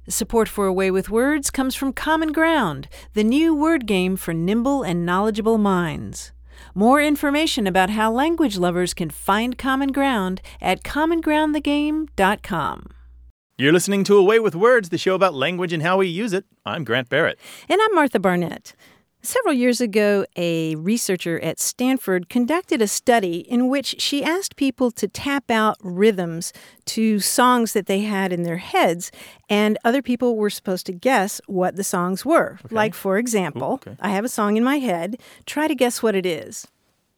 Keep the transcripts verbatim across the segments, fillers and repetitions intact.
Support for Away with Words comes from Common Ground, the new word game for nimble and knowledgeable minds. More information about how language lovers can find common ground at common ground the game dot com. You're listening to Away with Words, the show about language and how we use it. I'm Grant Barrett. And I'm Martha Barnett. Several years ago, a researcher at Stanford conducted a study in which she asked people to tap out rhythms to songs that they had in their heads, and other people were supposed to guess what the songs were. Okay. Like, for example, Ooh, okay. I have a song in my head. Try to guess what it is.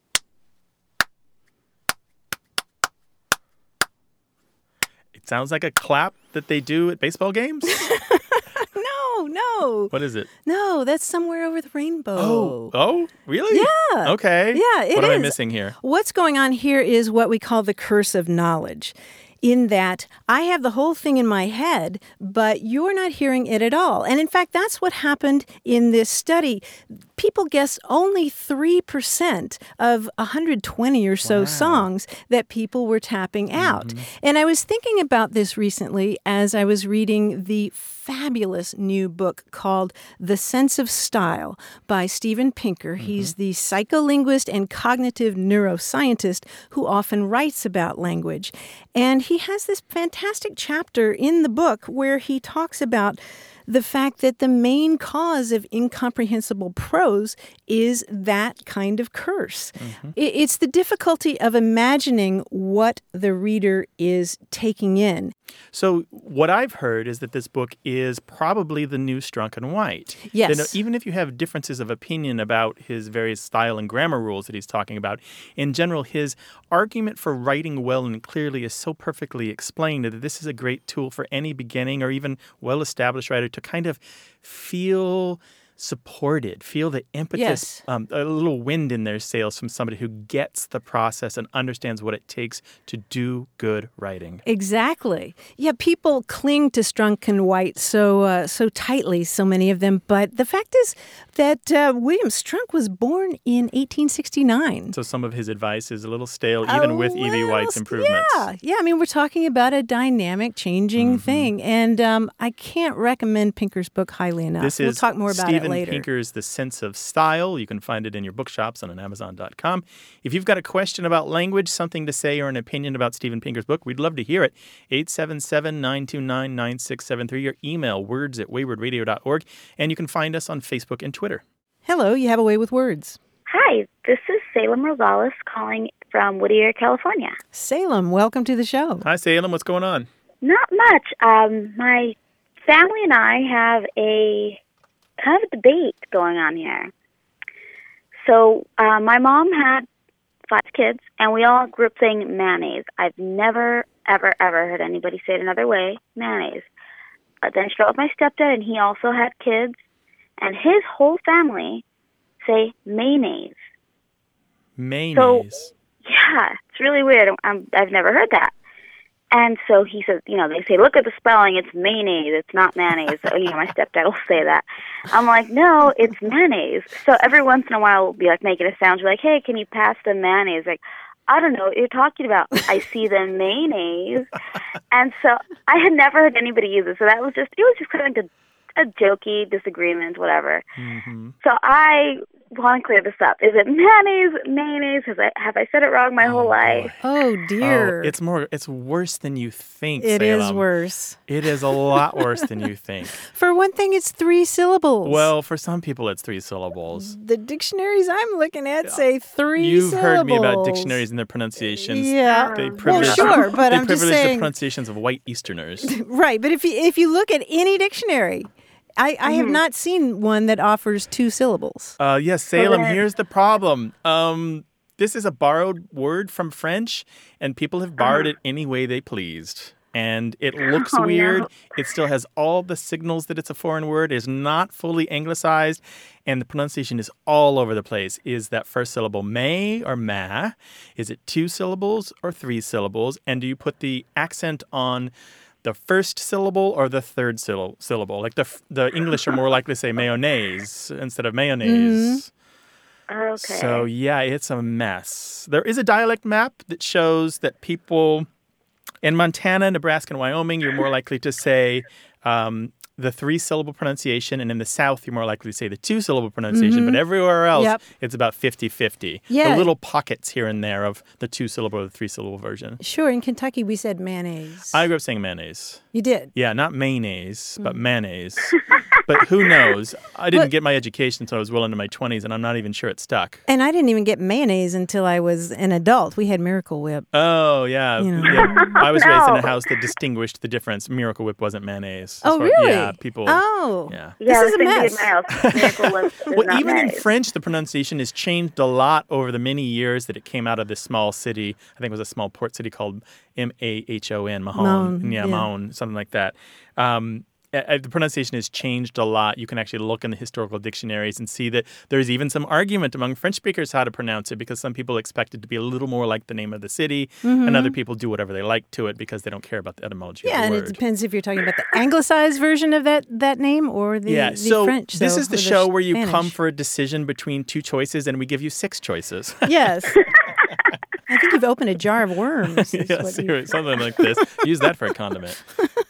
It sounds like a clap that they do at baseball games. No, no. What is it? No, that's Somewhere Over the Rainbow. Oh, oh, really? Yeah. Okay. Yeah, it What is. am I missing here? What's going on here is what we call the curse of knowledge, in that I have the whole thing in my head, but you're not hearing it at all. And in fact, that's what happened in this study. People guessed only three percent of one hundred twenty or so Wow. songs that people were tapping out. Mm-hmm. And I was thinking about this recently as I was reading the fabulous new book called The Sense of Style by Steven Pinker. Mm-hmm. He's the psycholinguist and cognitive neuroscientist who often writes about language. And he has this fantastic chapter in the book where he talks about the fact that the main cause of incomprehensible prose is that kind of curse. Mm-hmm. It's the difficulty of imagining what the reader is taking in. So what I've heard is that this book is probably the new Strunk and White. Yes. That even if you have differences of opinion about his various style and grammar rules that he's talking about, in general, his argument for writing well and clearly is so perfectly explained that this is a great tool for any beginning or even well-established writer to kind of feel supported, feel the impetus, yes. um, a little wind in their sails from somebody who gets the process and understands what it takes to do good writing. Exactly. Yeah, people cling to Strunk and White so uh, so tightly, so many of them. But the fact is that uh, William Strunk was born in eighteen sixty-nine. So some of his advice is a little stale, even a with E V. White's improvements. Yeah, yeah. I mean, we're talking about a dynamic, changing mm-hmm. thing. And um, I can't recommend Pinker's book highly enough. This we'll is talk more about Steven it later. Pinker's The Sense of Style. You can find it in your bookshops and on amazon dot com. If you've got a question about language, something to say, or an opinion about Steven Pinker's book, we'd love to hear it. eight seven seven, nine two nine, nine six seven three or email words at wayward radio dot org. And you can find us on Facebook and Twitter. Hello, you have a way with words. Hi, this is Salem Rosales calling from Whittier, California. Salem, welcome to the show. Hi, Salem. What's going on? Not much. Um, my family and I have a kind of a debate going on here. So uh, my mom had five kids, and we all grew up saying mayonnaise. I've never, ever, ever heard anybody say it another way, mayonnaise. Uh, then she grew up with my stepdad, and he also had kids, and his whole family say mayonnaise. Mayonnaise. So, yeah, it's really weird. I'm, I've never heard that. And so he says, you know, they say, look at the spelling, it's mayonnaise, it's not mayonnaise. So, you know, my stepdad will say that. I'm like, no, it's mayonnaise. So every once in a while we'll be like making a sound, we're like, hey, can you pass the mayonnaise? Like, I don't know what you're talking about. I see the mayonnaise. And so I had never heard anybody use it. So that was just, it was just kind of like a, a jokey disagreement, whatever. Mm-hmm. So I want to clear this up. Is it mayonnaise, mayonnaise? Have I, have I said it wrong my oh, whole life? Oh, dear. Oh, it's more, it's worse than you think, It Salem. is worse. It is a lot worse than you think. For one thing, it's three syllables. Well, for some people, it's three syllables. The dictionaries I'm looking at say three You've syllables. heard me about dictionaries and their pronunciations. Yeah. They Well, privilege, sure, but they I'm just privilege saying. the pronunciations of white Easterners. Right, but if you, if you look at any dictionary, I, I have Mhm. not seen one that offers two syllables. Uh, yes, Salem, then- here's the problem. Um, this is a borrowed word from French, and people have borrowed Uh-huh. it any way they pleased. And it looks Oh, weird. no. It still has all the signals that it's a foreign word. It is not fully anglicized, and the pronunciation is all over the place. Is that first syllable may or ma? Is it two syllables or three syllables? And do you put the accent on the first syllable or the third syll- syllable? Like the f- the English are more likely to say mayonnaise instead of mayonnaise. Okay. So, yeah, it's a mess. There is a dialect map that shows that people in Montana, Nebraska, and Wyoming, you're more likely to say um, the three-syllable pronunciation, and in the South, you're more likely to say the two-syllable pronunciation, mm-hmm. but everywhere else, yep. it's about fifty-fifty. Yeah. The little pockets here and there of the two-syllable or the three-syllable version. Sure. In Kentucky, we said mayonnaise. I grew up saying mayonnaise. You did? Yeah, not mayonnaise, but mm. mayonnaise. But who knows? I didn't but, get my education until I was well into my twenties, and I'm not even sure it stuck. And I didn't even get mayonnaise until I was an adult. We had Miracle Whip. Oh, yeah. You know. yeah. I was no. raised in a house that distinguished the difference. Miracle Whip wasn't mayonnaise. Oh, really? Yeah, people... Oh. Yeah. yeah this is a mess. Miracle Whip is well, not even mayonnaise. in French, the pronunciation has changed a lot over the many years that it came out of this small city. I think it was a small port city called M A H O N, Mahon. Mahon, Yeah, yeah. Mahon, something like that. Um, uh, the pronunciation has changed a lot. You can actually look in the historical dictionaries and see that there's even some argument among French speakers how to pronounce it, because some people expect it to be a little more like the name of the city, mm-hmm. and other people do whatever they like to it because they don't care about the etymology yeah, of the and word. it depends if you're talking about the anglicized version of that, that name or the, yeah, the so French. This so, is the the show where you Spanish. come for a decision between two choices, and we give you six choices. Yes. I think you've opened a jar of worms. yeah, seriously, something like this. Use that for a condiment.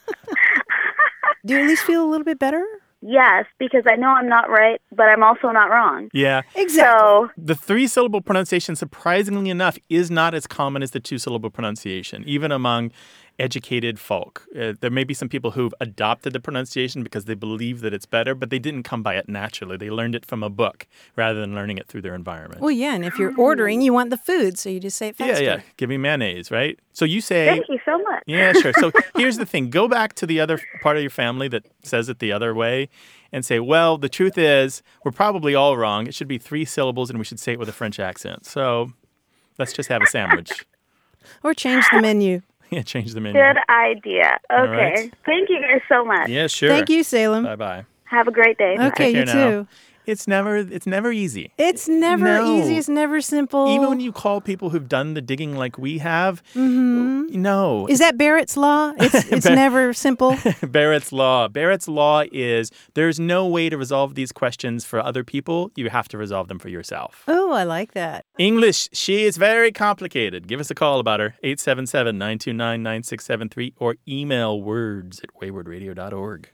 Do you at least feel a little bit better? Yes, because I know I'm not right, but I'm also not wrong. Yeah. Exactly. So, the three-syllable pronunciation, surprisingly enough, is not as common as the two-syllable pronunciation, even among educated folk. Uh, there may be some people who've adopted the pronunciation because they believe that it's better, but they didn't come by it naturally. They learned it from a book rather than learning it through their environment. Well, yeah, and if you're ordering, you want the food, so you just say it faster. Yeah, yeah. Give me mayonnaise, right? So you say... Thank you so much. Yeah, sure. So here's the thing. Go back to the other part of your family that says it the other way and say, well, the truth is we're probably all wrong. It should be three syllables, and we should say it with a French accent. So let's just have a sandwich. Or change the menu. Yeah, change the menu. Good idea. Okay. Right. Thank you guys so much. Yeah, sure. Thank you, Salem. Bye-bye. Have a great day. Okay, you now. too. It's never it's never easy. It's never No. easy. It's never simple. Even when you call people who've done the digging like we have, mm-hmm. no. Is that Barrett's Law? It's it's Bar- never simple. Barrett's Law. Barrett's Law is there's no way to resolve these questions for other people. You have to resolve them for yourself. Oh, I like that. English, she is very complicated. Give us a call about her, eight seven seven, nine two nine, nine six seven three, or email words at wayward radio dot org.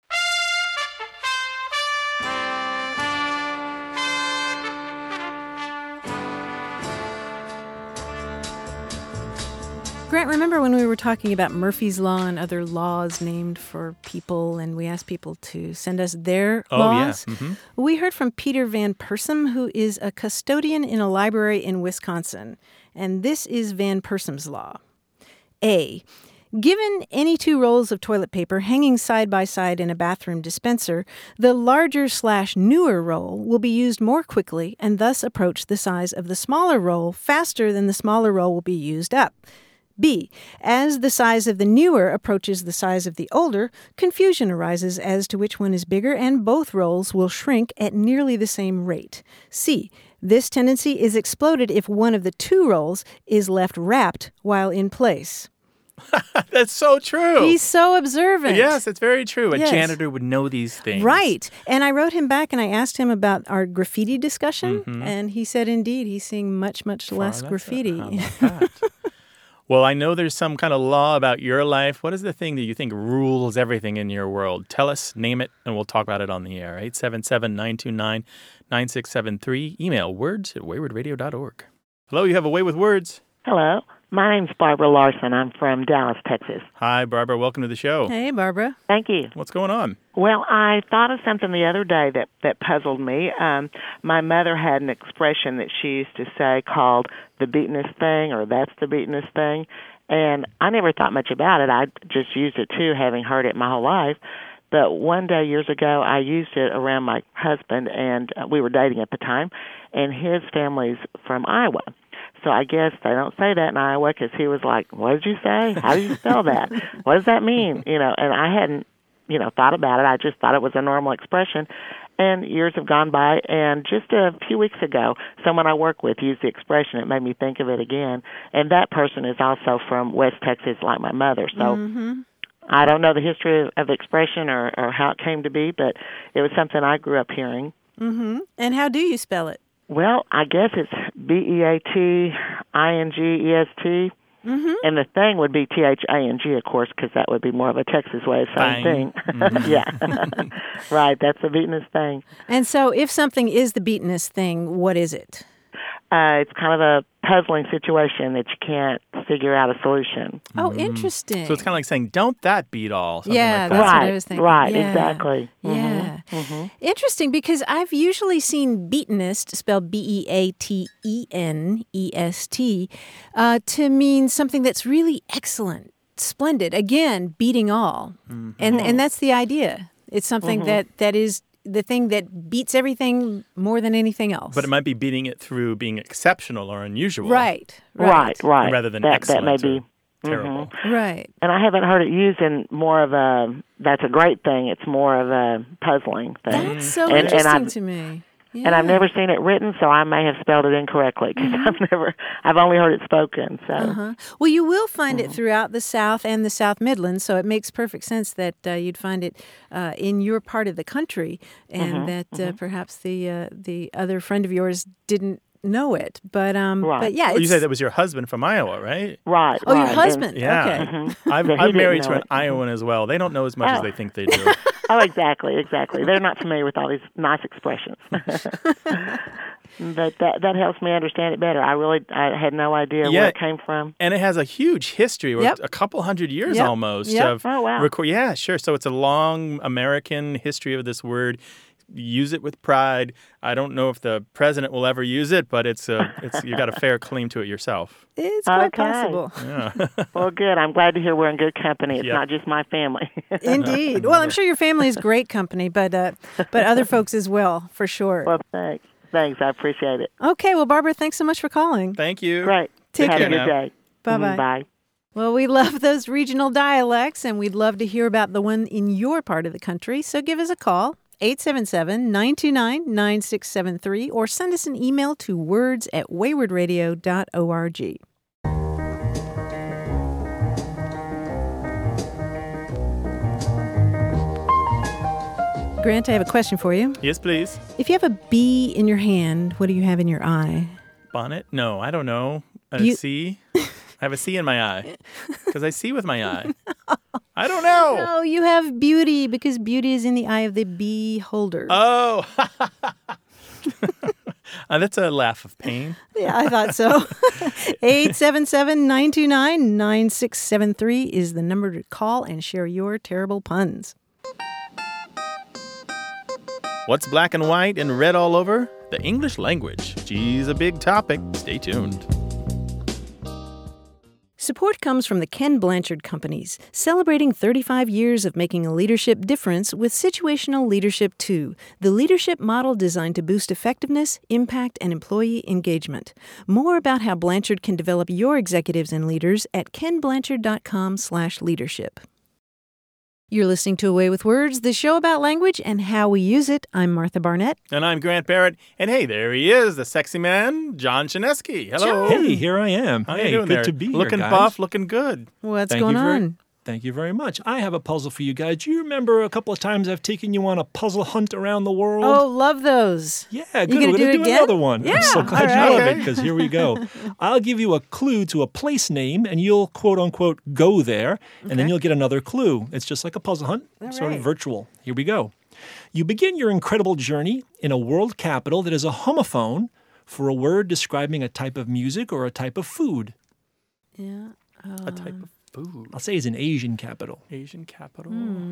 Grant, remember when we were talking about Murphy's Law and other laws named for people, and we asked people to send us their oh, laws? Yeah. Mm-hmm. We heard from Peter Van Persum, who is a custodian in a library in Wisconsin. And this is Van Persum's law. A. Given any two rolls of toilet paper hanging side by side in a bathroom dispenser, the larger slash newer roll will be used more quickly and thus approach the size of the smaller roll faster than the smaller roll will be used up. B. As the size of the newer approaches the size of the older, confusion arises as to which one is bigger, and both rolls will shrink at nearly the same rate. C. This tendency is exploded if one of the two rolls is left wrapped while in place. That's so true. He's so observant. Yes, it's very true. A Yes. janitor would know these things. Right. And I wrote him back and I asked him about our graffiti discussion, Mm-hmm. and he said indeed he's seeing much, much Far less less graffiti. How about that? Well, I know there's some kind of law about your life. What is the thing that you think rules everything in your world? Tell us, name it, and we'll talk about it on the air. eight seven seven, nine two nine, nine six seven three. Email words at wayward radio dot org. Hello, you have a way with words. Hello. My name's Barbara Larson. I'm from Dallas, Texas. Hi, Barbara. Welcome to the show. Hey, Barbara. Thank you. What's going on? Well, I thought of something the other day that, that puzzled me. Um, my mother had an expression that she used to say called the beatenest thing, or that's the beatenest thing. And I never thought much about it. I just used it, too, having heard it my whole life. But one day, years ago, I used it around my husband, and uh, we were dating at the time, and his family's from Iowa. So I guess they don't say that in Iowa because he was like, what did you say? How do you spell that? What does that mean? You know, and I hadn't, you know, thought about it. I just thought it was a normal expression. And years have gone by, and just a few weeks ago, someone I work with used the expression. It made me think of it again. And that person is also from West Texas, like my mother. So Mm-hmm. I don't know the history of the expression or, or how it came to be, but it was something I grew up hearing. Mm-hmm. And how do you spell it? Well, I guess it's B E A T I N G E S T. Mm-hmm. And the thing would be T H A N G, of course, because that would be more of a Texas way of saying thing. Mm-hmm. Yeah. Right, that's the beatenest thing. And so if something is the beatenest thing, what is it? Uh, it's kind of a puzzling situation that you can't figure out a solution. Oh, interesting. So it's kind of like saying, don't that beat all? Something Yeah, like that's that. what Right, I was thinking. right, Yeah. exactly. Yeah. Mm-hmm. Interesting, because I've usually seen beatenest, spelled B E A T E N E S T, uh, to mean something that's really excellent, splendid. Again, beating all. Mm-hmm. And and that's the idea. It's something Mm-hmm. that, that is the thing that beats everything more than anything else. But it might be beating it through being exceptional or unusual. Right, Right, right, right. Rather than that, excellent that may or be terrible. right. And I haven't heard it used in more of a, that's a great thing. It's more of a puzzling thing. That's so And- and interesting I've- to me. And I've Yeah. never seen it written, so I may have spelled it incorrectly because Mm-hmm. I've never, I've only heard it spoken. So Uh-huh. Well, you will find Mm-hmm. it throughout the South and the South Midlands, so it makes perfect sense that uh, you'd find it uh, in your part of the country, and Mm-hmm. that uh, perhaps the uh, the other friend of yours didn't know it. But um, Right. but yeah, Well, you it's, said that was your husband from Iowa, right? right. oh, your right. husband. Yeah. Okay. I've, But he I'm didn't married know to an it. Iowan as well. They don't know as much as Oh. they think they do. And, oh, exactly, exactly. They're not familiar with all these nice expressions. But that that helps me understand it better. I really, I had no idea Yeah. where it came from. And it has a huge history, Yep. a couple hundred years Yep. almost. Yep. Of Oh, wow. record- yeah, sure. So it's a long American history of this word. Use it with pride. I don't know if the president will ever use it, but it's a, it's you got a fair claim to it yourself. It's quite Okay. possible. Yeah. Well, good. I'm glad to hear we're in good company. It's Yep. not just my family. Indeed. Well, I'm sure your family is great company, but uh, but other folks as well, for sure. Well, thanks. Thanks. I appreciate it. Okay. Well, Barbara, thanks so much for calling. Thank you. Great. Take Have care a good now. day. Bye-bye. Mhm, Bye. Well, we love those regional dialects, and we'd love to hear about the one in your part of the country. So give us a call, eight seven seven, nine two nine, nine six seven three, or send us an email to words at wayward radio dot org. Grant, I have a question for you. Yes, please. If you have a bee in your hand, what do you have in your eye? Bonnet? No, I don't know. A You- C? I have a C in my eye because I see with my eye. I don't know. Oh, you have beauty, because beauty is in the eye of the beholder. Oh. Uh, that's a laugh of pain. Yeah, I thought so. eight seven seven, nine two nine, nine six seven three is the number to call and share your terrible puns. What's black and white and red all over? The English language. Geez, a big topic. Stay tuned. Support comes from the Ken Blanchard Companies, celebrating thirty-five years of making a leadership difference with Situational Leadership two, the leadership model designed to boost effectiveness, impact, and employee engagement. More about how Blanchard can develop your executives and leaders at ken blanchard dot com slash leadership. You're listening to Away with Words, the show about language and how we use it. I'm Martha Barnett. And I'm Grant Barrett. And hey, there he is, the sexy man, John Chinesky. Hello. John. Hey, here I am. How hey, you doing good there? to be here, Looking guys. buff, looking good. What's Thank going you very, on? Thank you very much. I have a puzzle for you guys. Do you remember a couple of times I've taken you on a puzzle hunt around the world? Oh, love those. Yeah, You good. gonna We're do going it to do again? another one. Yeah, I'm so glad all you love right. it, because here we go. I'll give you a clue to a place name, and you'll quote-unquote go there, and then you'll get another clue. It's just like a puzzle hunt, All sort right. of virtual. Here we go. You begin your incredible journey in a world capital that is a homophone for a word describing a type of music or a type of food. Yeah. A type of food. I'll say it's an Asian capital. Asian capital.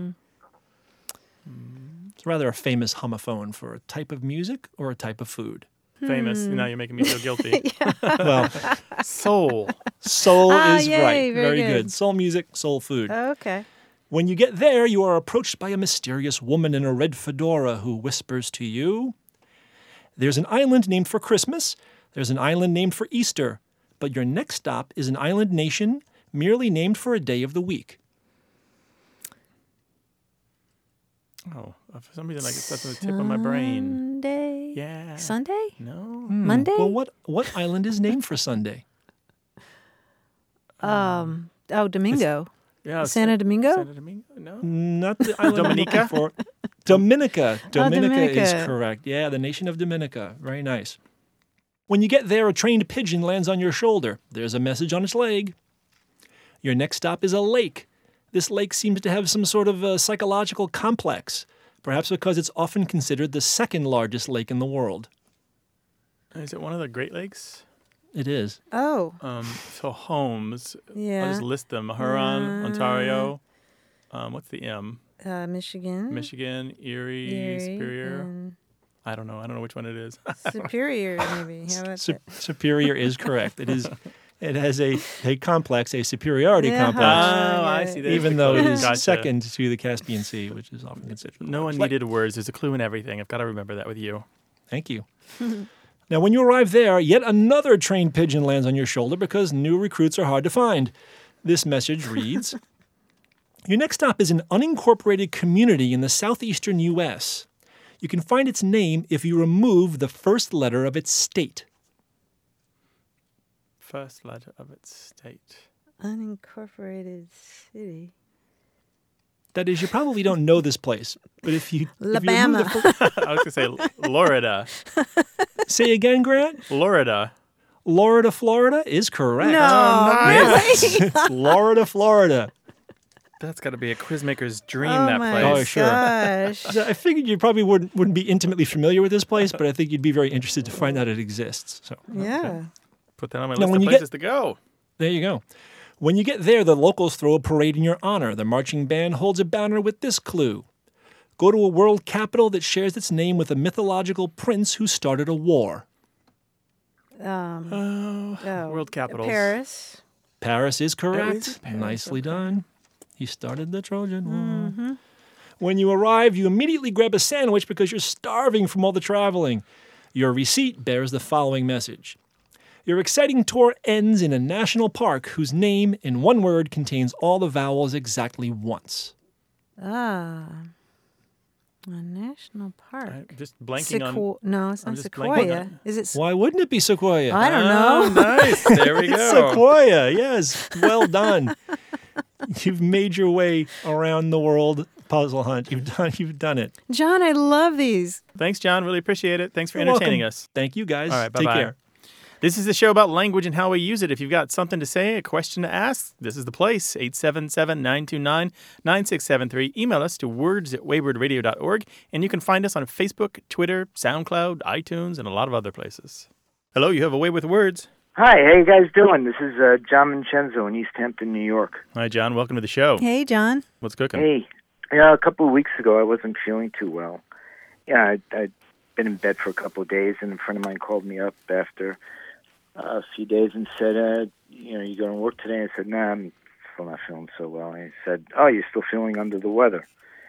It's rather a famous homophone for a type of music or a type of food. Famous. Hmm. Now you're making me feel guilty. Well, Soul. soul Ah, is yay, right. very Very good. good. Soul music, soul food. Okay. When you get there, you are approached by a mysterious woman in a red fedora who whispers to you, "There's an island named for Christmas. There's an island named for Easter. But your next stop is an island nation merely named for a day of the week." Oh, for some reason, like it's that's on the tip of my brain. Sunday. Yeah. Sunday? No. Monday? Well, what, what island is named for Sunday? Um. Oh, Domingo. Yeah. Santa Domingo? Santa Domingo? No. Not the island I'm looking Dominica? for. Dominica. Dominica is Dominica. correct. Yeah, the nation of Dominica. Very nice. When you get there, a trained pigeon lands on your shoulder. There's a message on its leg. Your next stop is a lake. This lake seems to have some sort of a psychological complex, perhaps because it's often considered the second largest lake in the world. Is it one of the Great Lakes? It is. Oh, Um, so Holmes. yeah. I'll just list them. Huron, Uh, Ontario. Um, what's the M? Uh, Michigan. Michigan, Erie, Erie, Superior. and I don't know. I don't know which one it is. Superior, maybe. How about Su- that? Superior is correct. It is. It has a, a complex, a superiority Yeah. complex, Oh, I yeah. see. There's even the though it clue. is Gotcha. second to the Caspian Sea, which is often considered. the No one largest lake. needed words. There's a clue in everything. I've got to remember that with you. Thank you. Now, when you arrive there, yet another trained pigeon lands on your shoulder because new recruits are hard to find. This message reads, your next stop is an unincorporated community in the southeastern U S. You can find its name if you remove the first letter of its state. First letter of its state. Unincorporated city. That is, you probably don't know this place, but if you, if you remove Alabama. the fir- I was going to say Florida. say again, Grant, Florida. Florida, Florida is correct. No, nice. really? It's Florida, Florida. That's got to be a quizmaker's dream, oh that my place. Oh, sure. gosh. So I figured you probably wouldn't wouldn't be intimately familiar with this place, but I think you'd be very interested to find out it exists. So Yeah. Put that on my Now, list when of you places get- to go. there you go. When you get there, the locals throw a parade in your honor. The marching band holds a banner with this clue. Go to a world capital that shares its name with a mythological prince who started a war. Um, Oh, oh, world capitals. Paris. Paris is is correct. Paris, Nicely okay. done. He started the Trojan War. Mm-hmm. When you arrive, you immediately grab a sandwich because you're starving from all the traveling. Your receipt bears the following message. Your exciting tour ends in a national park whose name, in one word, contains all the vowels exactly once. Ah. A national park. I'm just blanking on. Sequo- no, it's I'm not just blanking Sequoia. on- Is it? Se- Why wouldn't it be Sequoia? I don't Oh, know. nice. There we It's go. Sequoia, yes. Well done. You've made your way around the world puzzle hunt. You've done you've done it. John, I love these. Thanks, John. Really appreciate it. Thanks for You're entertaining welcome. us. Thank you guys. All right, Take bye-bye. care. This is the show about language and how we use it. If you've got something to say, a question to ask, this is the place. eight seven seven, nine two nine, nine six seven three. Email us to words at wayward radio dot org. And you can find us on Facebook, Twitter, SoundCloud, iTunes, and a lot of other places. Hello, you have a way with words. Hi, how you guys doing? This is uh, John Vincenzo in East Hampton, New York. Hi, John. Welcome to the show. Hey, John. What's cooking? Hey, yeah, a couple of weeks ago I wasn't feeling too well. Yeah, I'd, I'd been in bed for a couple of days, and a friend of mine called me up after uh, a few days and said, uh, you know, you going to work today? I said, nah, I'm still not feeling so well. And he said, oh, you're still feeling under the weather.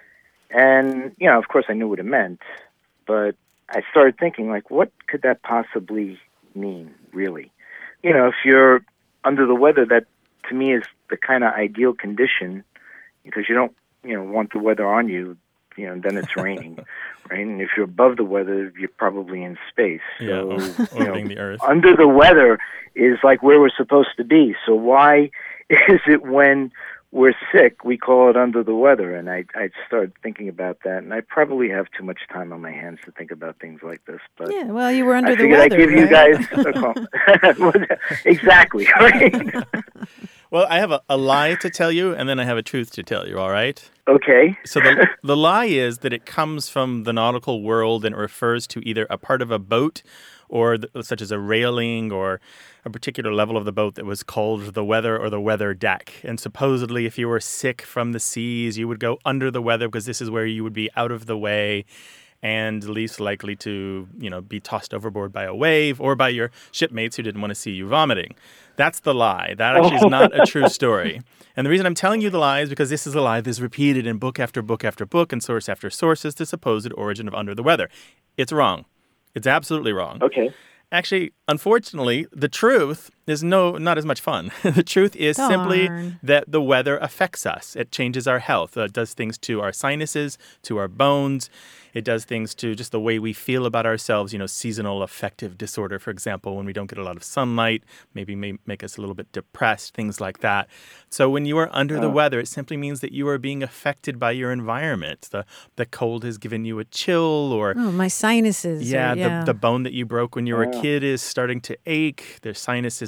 And, you know, of course I knew what it meant, but I started thinking, like, what could that possibly mean, really? You know, if you're under the weather, that to me is the kind of ideal condition because you don't, you know, want the weather on you, you know, then it's raining, right? And if you're above the weather, you're probably in space. Yeah, So, or- you know, orbiting the Earth. under the weather is like where we're supposed to be. So why is it when we're sick, we call it under the weather? And I, I started thinking about that, and I probably have too much time on my hands to think about things like this. But Yeah, well, you were under I the figured weather, I'd give you right? guys a call. Exactly, right? Well, I have a, a lie to tell you, and then I have a truth to tell you, all right? Okay. So the, the lie is that it comes from the nautical world and it refers to either a part of a boat or the, such as a railing or a particular level of the boat that was called the weather or the weather deck. And supposedly if you were sick from the seas, you would go under the weather because this is where you would be out of the way and least likely to, you know, be tossed overboard by a wave or by your shipmates who didn't want to see you vomiting. That's the lie. That actually is not a true story. And the reason I'm telling you the lie is because this is a lie that's repeated in book after book after book and source after source as the supposed origin of under the weather. It's wrong. It's absolutely wrong. Okay. Actually, unfortunately, the truth is no, not as much fun. The truth is simply Darn. that the weather affects us. It changes our health. It does things to our sinuses, to our bones. It does things to just the way we feel about ourselves. You know, seasonal affective disorder, for example, when we don't get a lot of sunlight, maybe may make us a little bit depressed, things like that. So when you are under the weather, it simply means that you are being affected by your environment. The the cold has given you a chill or Oh, my sinuses. yeah, are, yeah. The, the bone that you broke when you were a kid is starting to ache. Their sinuses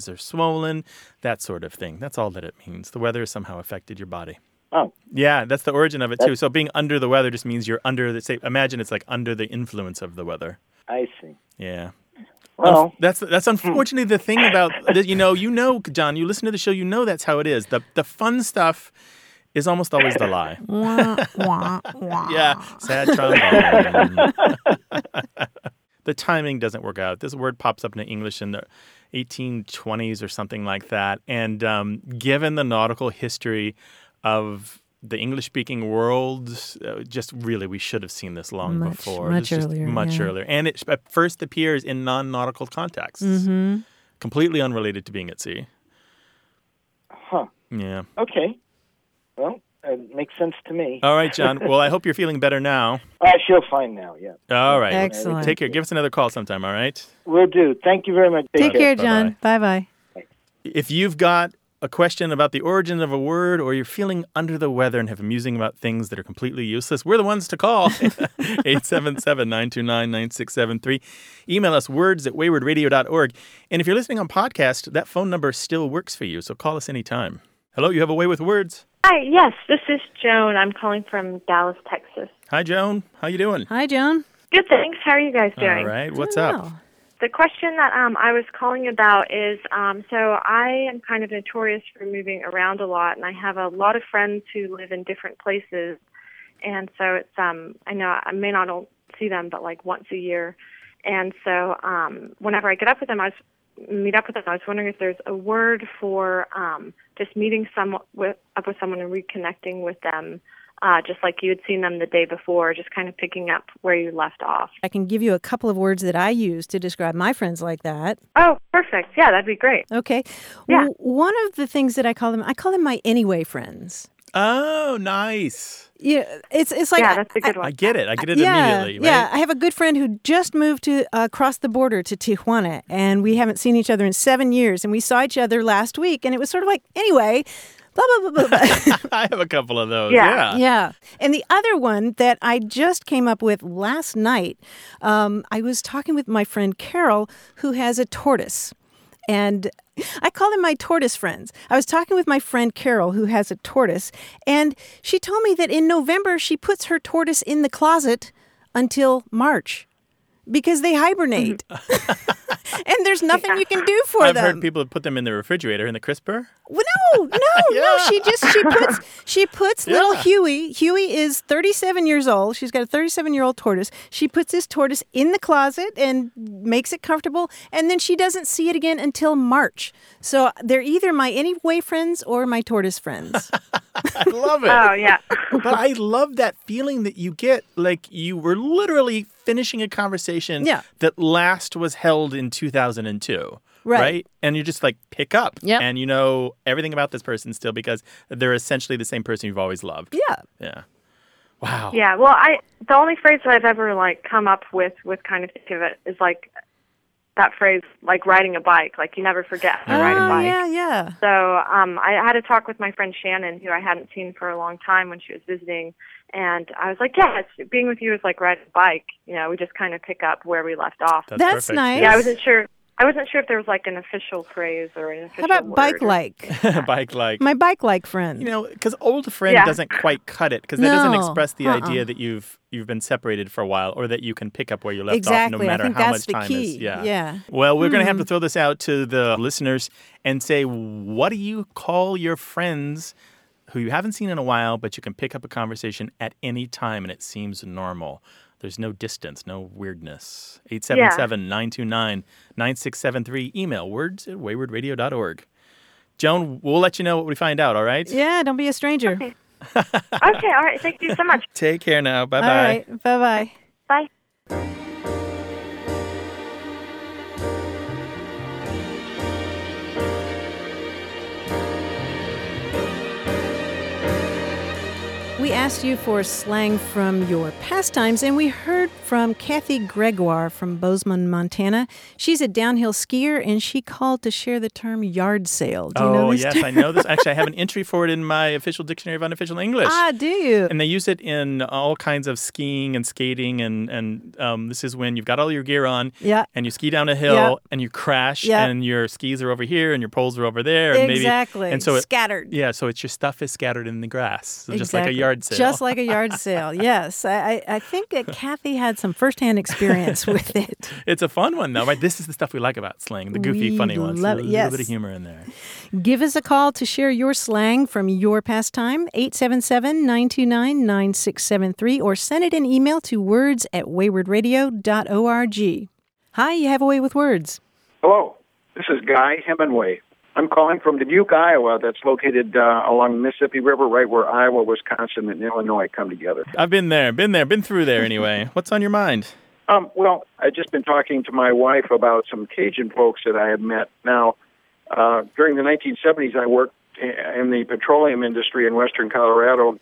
ears are swollen, that sort of thing. That's all that it means. The weather has somehow affected your body. Oh, Yeah, that's the origin of it, too. So being under the weather just means you're under the, say, imagine it's like under the influence of the weather. I see. Yeah. Well, Unf- that's that's unfortunately the thing about, that, you know, you know, John, you listen to the show, you know that's how it is. The the fun stuff is almost always the lie. Wah, wah, wah. Yeah, sad trombone. The timing doesn't work out. This word pops up in English in the eighteen twenties or something like that. And um, given the nautical history of the English-speaking world, uh, just really, we should have seen this long Much, before. much It's just earlier, Much yeah. earlier. And it at first appears in non-nautical contexts, Mm-hmm. completely unrelated to being at sea. huh. Yeah. Okay. Well, it makes sense to me. All right, John. Well, I hope you're feeling better now. I feel fine now, yeah. All right. Excellent. Take care. Give us another call sometime, all right? Will do. Thank you very much. Take care, Bye-bye. John. Bye-bye. If you've got a question about the origin of a word, or you're feeling under the weather and have musing about things that are completely useless, we're the ones to call. eight seven seven, nine two nine, nine six seven three. Email us words at wayward radio dot org. And if you're listening on podcast, that phone number still works for you, so call us anytime. Hello, you have a way with words. Hi, yes, this is Joan. I'm calling from Dallas, Texas. Hi, Joan. How you doing? Hi, Joan. Good, thanks. How are you guys doing? All right. What's Doing up? well. The question that um, I was calling about is, um, so I am kind of notorious for moving around a lot, and I have a lot of friends who live in different places, and so it's, um, I know I may not see them, but like once a year, and so um, whenever I get up with them, I was, meet up with them, I was wondering if there's a word for um, just meeting some, with, up with someone and reconnecting with them, Uh, just like you had seen them the day before, just kind of picking up where you left off. I can give you a couple of words that I use to describe my friends like that. Oh, perfect. Yeah, that'd be great. Okay. Yeah. W- one of the things that I call them, I call them my anyway friends. Oh, nice. Yeah, it's it's like yeah, that's a good I one. get it. I get it yeah, immediately. Right? Yeah, I have a good friend who just moved to uh, across the border to Tijuana, and we haven't seen each other in seven years, and we saw each other last week, and it was sort of like, anyway, blah, blah, blah, blah, blah. I have a couple of those. Yeah. Yeah. Yeah. And the other one that I just came up with last night, um, I was talking with my friend Carol, who has a tortoise. And I call them my tortoise friends. I was talking with my friend Carol, who has a tortoise, and she told me that in November she puts her tortoise in the closet until March because they hibernate. And there's nothing you can do for I've them. heard people put them in the refrigerator in the crisper. Well, no, no, no. Yeah. She just she puts she puts little Yeah. Huey. Huey is thirty-seven years old. She's got a thirty-seven-year-old tortoise. She puts this tortoise in the closet and makes it comfortable, and then she doesn't see it again until March. So they're either my anyway friends or my tortoise friends. I love it. Oh, yeah. But I love that feeling that you get, like you were literally finishing a conversation Yeah. that last was held in two thousand two. Right. And you just like pick up. Yep. And you know everything about this person still because they're essentially the same person you've always loved. Yeah. Yeah. Wow. Yeah, well, I the only phrase that I've ever, like, come up with, with kind of think of it is, like, that phrase, like, riding a bike. Like, you never forget how to ride a Oh, bike. yeah, yeah. So um, I had a talk with my friend Shannon, who I hadn't seen for a long time when she was visiting, and I was like, yeah, it's, being with you is like riding a bike. You know, we just kind of pick up where we left off. That's, That's perfect. nice. Yeah, I wasn't sure. I wasn't sure if there was like an official phrase or an How official about word bike or- like? Bike like. My bike like friend. You know, because old friend Yeah. doesn't quite cut it because that doesn't No. express the Uh-uh. idea that you've you've been separated for a while or that you can pick up where you left Exactly. off no matter I think how that's much the time key. is. Yeah. Yeah. Well, we're going to have Hmm. to throw this out to the listeners and say, what do you call your friends who you haven't seen in a while, but you can pick up a conversation at any time and it seems normal? There's no distance, no weirdness. eight seven seven, nine two nine, nine six seven three. Email words at wayward radio dot org. Joan, we'll let you know what we find out, all right? Yeah, don't be a stranger. Okay. Okay, all right. Thank you so much. Take care now. Bye-bye. All right. Bye-bye. Bye. We asked you for slang from your pastimes, and we heard from Kathy Gregoire from Bozeman, Montana. She's a downhill skier, and she called to share the term yard sale. Do you oh, know this yes, term? I know this. Actually, I have an entry for it in my official dictionary of unofficial English. Ah, do you? And they use it in all kinds of skiing and skating, and, and um, this is when you've got all your gear on, Yeah. and you ski down a hill, Yeah. and you crash, Yeah. and your skis are over here, and your poles are over there. And Exactly. Maybe, and so it, Scattered. Yeah, so it's your stuff is scattered in the grass, so just like a Exactly. yard sale. Just like a yard sale, yes. I, I I think that Kathy had some firsthand experience with it. It's a fun one, though, right? This is the stuff we like about slang, the goofy, We funny ones. love a it, little yes. bit of humor in there. Give us a call to share your slang from your pastime, eight seven seven, nine two nine, nine six seven three, or send it an email to words at wayward radio dot org. Hi, you have a way with words. Hello, this is Guy Hemingway. I'm calling from Dubuque, Iowa. That's located uh, along the Mississippi River, right where Iowa, Wisconsin, and Illinois come together. I've been there, been there, been through there anyway. What's on your mind? Um, well, I've just been talking to my wife about some Cajun folks that I have met. Now, uh, during the nineteen seventies, I worked in the petroleum industry in western Colorado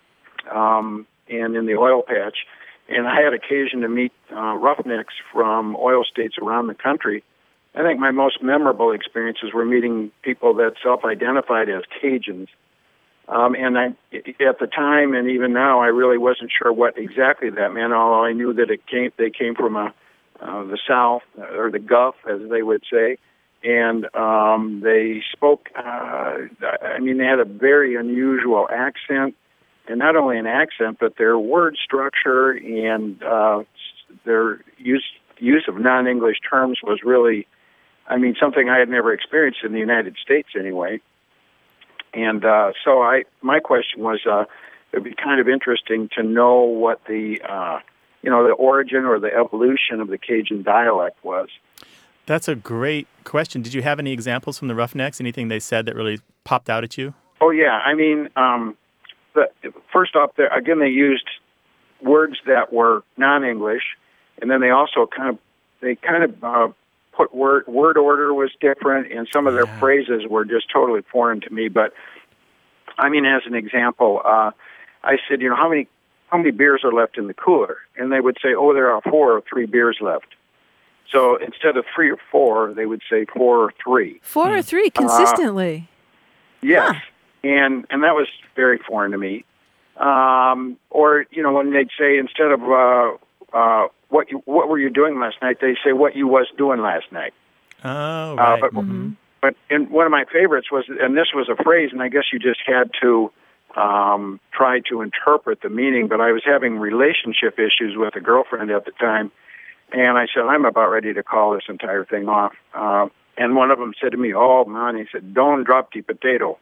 um, and in the oil patch, and I had occasion to meet uh, roughnecks from oil states around the country. I think my most memorable experiences were meeting people that self-identified as Cajuns. Um, and I, at the time, and even now, I really wasn't sure what exactly that meant. Although I knew that it came, they came from a, uh, the South or the Gulf, as they would say, and um, they spoke. Uh, I mean, they had a very unusual accent, and not only an accent, but their word structure and uh, their use use of non-English terms was really, I mean, something I had never experienced in the United States anyway. And uh, so I, my question was, uh, it would be kind of interesting to know what the, uh, you know, the origin or the evolution of the Cajun dialect was. That's a great question. Did you have any examples from the Roughnecks? Anything they said that really popped out at you? Oh, yeah. I mean, um, the, first off, there, again, they used words that were non-English, and then they also kind of, they kind of, uh, put word word order was different, and some of their Yeah. phrases were just totally foreign to me. But I mean, as an example, uh, I said, you know, how many how many beers are left in the cooler? And they would say, oh, there are four or three beers left. So instead of three or four, they would say four or three. Four or three consistently. Yes, Huh. and and that was very foreign to me. Um, or you know, when they'd say instead of uh, uh, what you, what were you doing last night, they say what you was doing last night. Oh, Uh, right. but Mm-hmm. but and one of my favorites was, and this was a phrase, and I guess you just had to um, try to interpret the meaning. But I was having relationship issues with a girlfriend at the time, and I said, I'm about ready to call this entire thing off. Uh, and one of them said to me, "Oh, man," he said, "Don't drop the potato."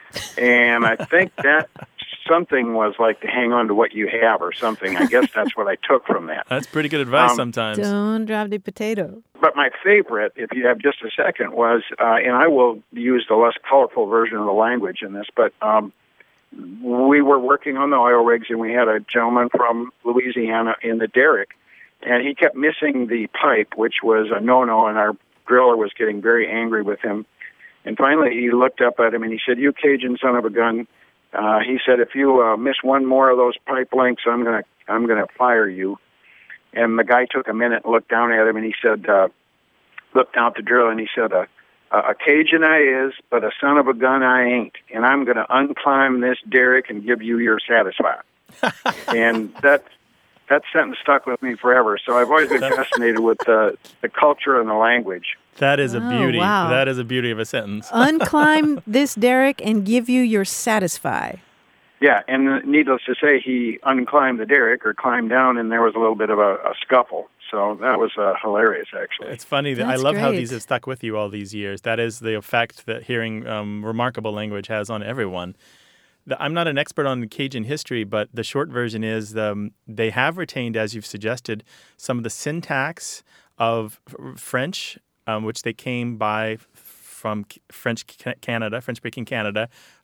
And I think that something was like to hang on to what you have or something. I guess that's what I took from that. That's pretty good advice Um, sometimes. Don't drop the potato. But my favorite, if you have just a second, was, uh, and I will use the less colorful version of the language in this, but um, we were working on the oil rigs, and we had a gentleman from Louisiana in the derrick, and he kept missing the pipe, which was a no-no, and our driller was getting very angry with him. And finally, he looked up at him, and he said, "You Cajun son of a gun," uh, he said, "if you uh, miss one more of those pipe lengths, I'm gonna, I'm gonna fire you." And the guy took a minute and looked down at him, and he said, uh, looked down at the drill, and he said, uh, "A Cajun I is, but a son of a gun I ain't, and I'm going to unclimb this derrick and give you your satisfy." And that that sentence stuck with me forever. So I've always been fascinated with the the culture and the language. That is a Oh, beauty. wow. That is a beauty of a sentence. Unclimb this derrick and give you your satisfy. Yeah, and needless to say, he unclimbed the derrick or climbed down, and there was a little bit of a, a scuffle. So that was uh, hilarious, actually. It's funny that I That's love how great. these have stuck with you all these years. That is the effect that hearing um, remarkable language has on everyone. The, I'm not an expert on Cajun history, but the short version is um, they have retained, as you've suggested, some of the syntax of f- French, um, which they came by f- from C- French Ca- Canada, French-speaking Canada,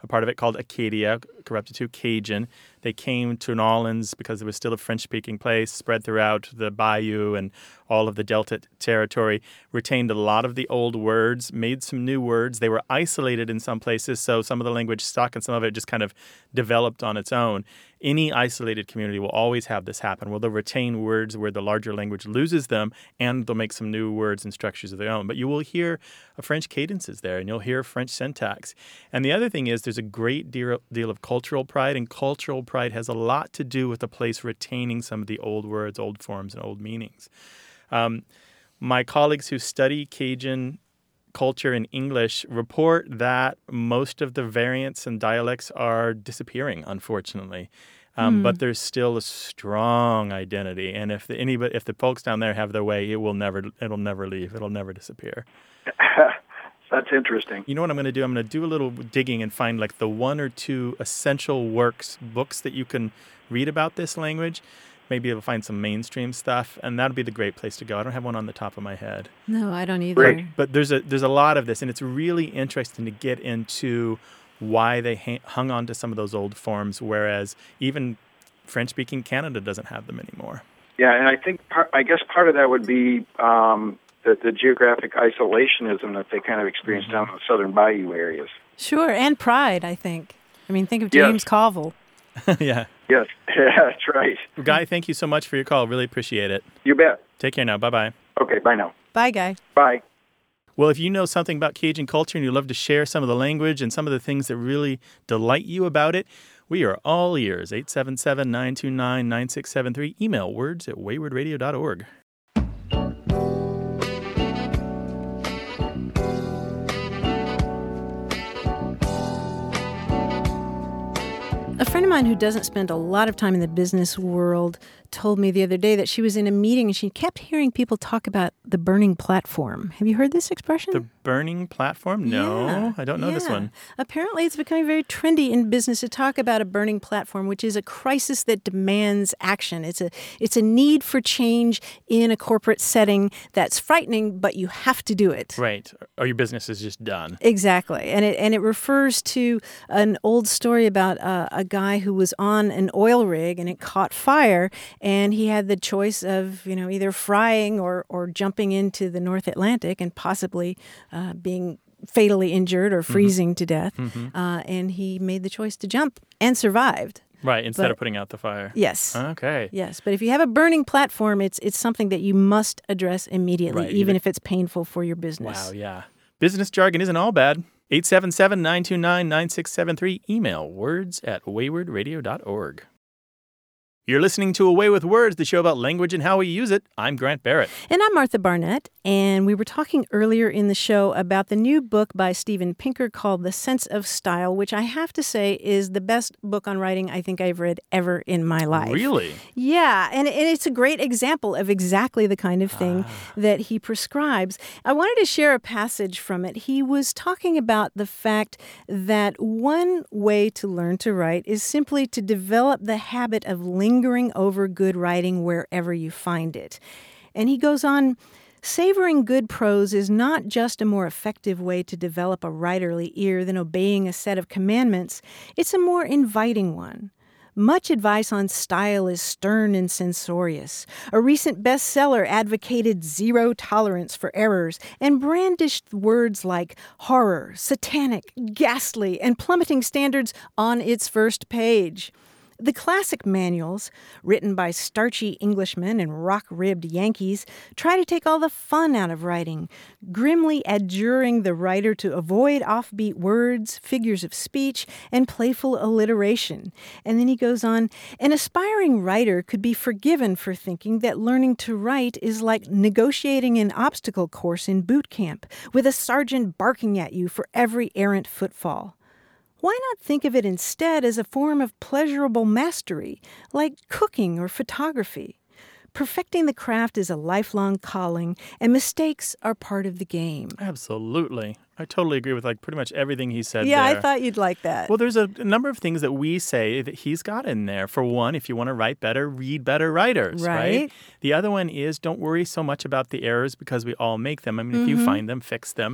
a part of it called Acadia, corrupted to Cajun. They came to New Orleans because it was still a French-speaking place, spread throughout the bayou and all of the Delta territory, retained a lot of the old words, made some new words. They were isolated in some places, so some of the language stuck and some of it just kind of developed on its own. Any isolated community will always have this happen, where they'll retain words where the larger language loses them, and they'll make some new words and structures of their own. But you will hear a French cadences there, and you'll hear French syntax. And the other thing is there's a great deal deal of cultural pride, and cultural pride has a lot to do with the place retaining some of the old words, old forms, and old meanings. Um, my colleagues who study Cajun culture in English report that most of the variants and dialects are disappearing, unfortunately. Um, mm. But there's still a strong identity, and if the anybody, if the folks down there have their way, it will never, it'll never leave. It'll never disappear. That's interesting. You know what I'm going to do? I'm going to do a little digging and find like the one or two essential works, books that you can read about this language. Maybe you'll find some mainstream stuff, and that'd be the great place to go. I don't have one on the top of my head. No, I don't either. Right. But there's a there's a lot of this, and it's really interesting to get into why they ha- hung on to some of those old forms, whereas even French-speaking Canada doesn't have them anymore. Yeah, and I think part, I guess part of that would be um, the, the geographic isolationism that they kind of experienced mm-hmm. down in the southern bayou areas. Sure, and pride, I think. I mean, think of Yes. James Colville. Yeah. Yes, yeah, that's right. Guy, thank you so much for your call. Really appreciate it. You bet. Take care now. Bye-bye. Okay, bye now. Bye, Guy. Bye. Well, if you know something about Cajun culture and you'd love to share some of the language and some of the things that really delight you about it, we are all ears. eight seven seven, nine two nine, nine six seven three. Email words at wayward radio dot org. A friend of mine who doesn't spend a lot of time in the business world told me the other day that she was in a meeting and she kept hearing people talk about the burning platform. Have you heard this expression? The burning platform? No, yeah, I don't know yeah. this one. Apparently, it's becoming very trendy in business to talk about a burning platform, which is a crisis that demands action. It's a it's a need for change in a corporate setting that's frightening, but you have to do it. Right. Or your business is just done. Exactly. And it and it refers to an old story about uh, a guy who was on an oil rig and it caught fire, and he had the choice of, you know, either frying or, or jumping into the North Atlantic and possibly uh, being fatally injured or freezing mm-hmm. to death. Mm-hmm. Uh, and he made the choice to jump and survived. Right, instead but, of putting out the fire. Yes. Okay. Yes, but if you have a burning platform, it's it's something that you must address immediately, right, even either. if it's painful for your business. Wow, yeah. Business jargon isn't all bad. eight seven seven, nine two nine, nine six seven three. Email words at wayward radio dot org. You're listening to Away with Words, the show about language and how we use it. I'm Grant Barrett. And I'm Martha Barnett. And we were talking earlier in the show about the new book by Steven Pinker called The Sense of Style, which I have to say is the best book on writing I think I've read ever in my life. Really? Yeah. And, and it's a great example of exactly the kind of thing ah. that he prescribes. I wanted to share a passage from it. He was talking about the fact that one way to learn to write is simply to develop the habit of lingering over good writing wherever you find it. And he goes on, savoring good prose is not just a more effective way to develop a writerly ear than obeying a set of commandments. It's a more inviting one. Much advice on style is stern and censorious. A recent bestseller advocated zero tolerance for errors and brandished words like horror, satanic, ghastly, and plummeting standards on its first page. The classic manuals, written by starchy Englishmen and rock-ribbed Yankees, try to take all the fun out of writing, grimly adjuring the writer to avoid offbeat words, figures of speech, and playful alliteration. And then he goes on, an aspiring writer could be forgiven for thinking that learning to write is like negotiating an obstacle course in boot camp, with a sergeant barking at you for every errant footfall. Why not think of it instead as a form of pleasurable mastery, like cooking or photography? Perfecting the craft is a lifelong calling, and mistakes are part of the game. Absolutely. I totally agree with like pretty much everything he said yeah, there. I thought you'd like that. Well, there's a, a number of things that we say that he's got in there. For one, if you want to write better, read better writers, right? right? The other one is don't worry so much about the errors because we all make them. I mean, mm-hmm. if you find them, fix them.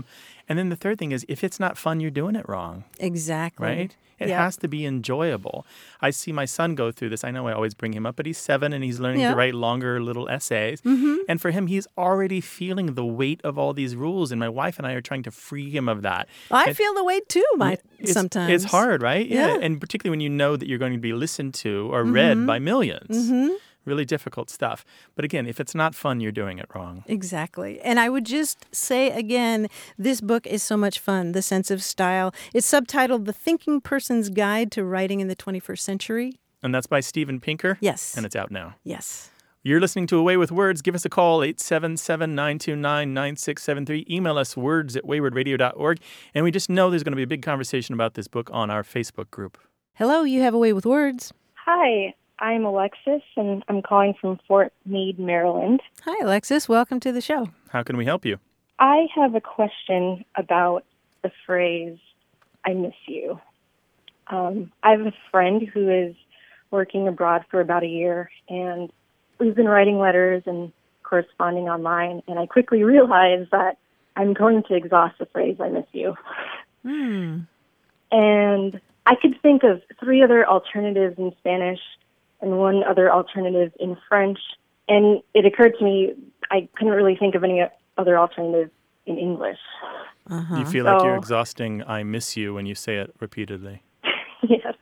And then the third thing is, if it's not fun, you're doing it wrong. Exactly. Right? It Yep. has to be enjoyable. I see my son go through this. I know I always bring him up, but he's seven and he's learning Yeah. to write longer little essays. Mm-hmm. And for him, he's already feeling the weight of all these rules. And my wife and I are trying to free him of that. I And feel the weight too, my it's, sometimes. It's hard, right? Yeah. And particularly when you know that you're going to be listened to or read by millions. Mm-hmm. Really difficult stuff. But again, if it's not fun, you're doing it wrong. Exactly. And I would just say again, this book is so much fun, The Sense of Style. It's subtitled The Thinking Person's Guide to Writing in the twenty-first Century. And that's by Steven Pinker. Yes. And it's out now. Yes. You're listening to Away with Words. Give us a call, eight seven seven, nine two nine, nine six seven three. Email us, words at wayward radio dot org. And we just know there's going to be a big conversation about this book on our Facebook group. Hello, you have Away with Words. Hi, I'm Alexis, and I'm calling from Fort Meade, Maryland. Hi, Alexis. Welcome to the show. How can we help you? I have a question about the phrase, I miss you. Um, I have a friend who is working abroad for about a year, and we've been writing letters and corresponding online, and I quickly realized that I'm going to exhaust the phrase, I miss you. Hmm. And I could think of three other alternatives in Spanish and one other alternative in French. And it occurred to me I couldn't really think of any other alternative in English. Uh-huh. You feel like So- you're exhausting I miss you when you say it repeatedly. Yes.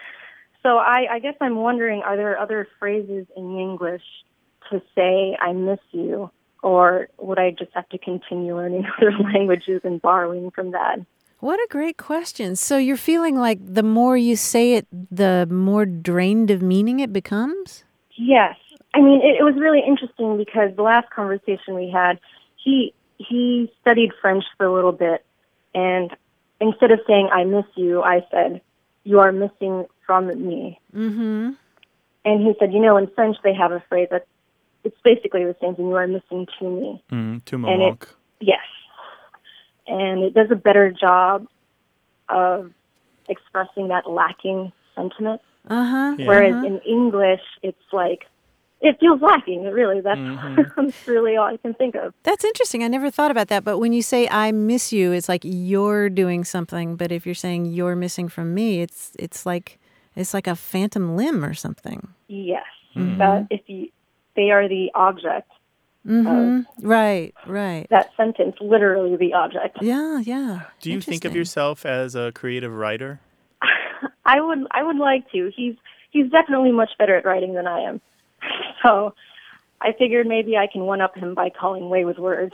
So I, I guess I'm wondering, are there other phrases in English to say I miss you? Or would I just have to continue learning other languages and borrowing from that? What a great question. So you're feeling like the more you say it, the more drained of meaning it becomes? Yes. I mean, it, it was really interesting because the last conversation we had, he he studied French for a little bit, and instead of saying, I miss you, I said, you are missing from me. Mm-hmm. And he said, you know, in French they have a phrase that it's basically the same thing, you are missing to me. Mm, tu me And it- manques. Yes. And it does a better job of expressing that lacking sentiment. Uh-huh. Yeah. Whereas uh-huh. in English, it's like, it feels lacking, really. That's, Mhm. that's really all I can think of. That's interesting. I never thought about that. But when you say I miss you, it's like you're doing something. But if you're saying you're missing from me, it's it's like it's like a phantom limb or something. Yes. Mhm. That if you, they are the object, Mm-hmm. Right, right. that sentence, literally the object. Yeah, yeah. Do you think of Interesting. yourself as a creative writer? I would I would like to. He's he's definitely much better at writing than I am. So I figured maybe I can one-up him by calling Way with Words.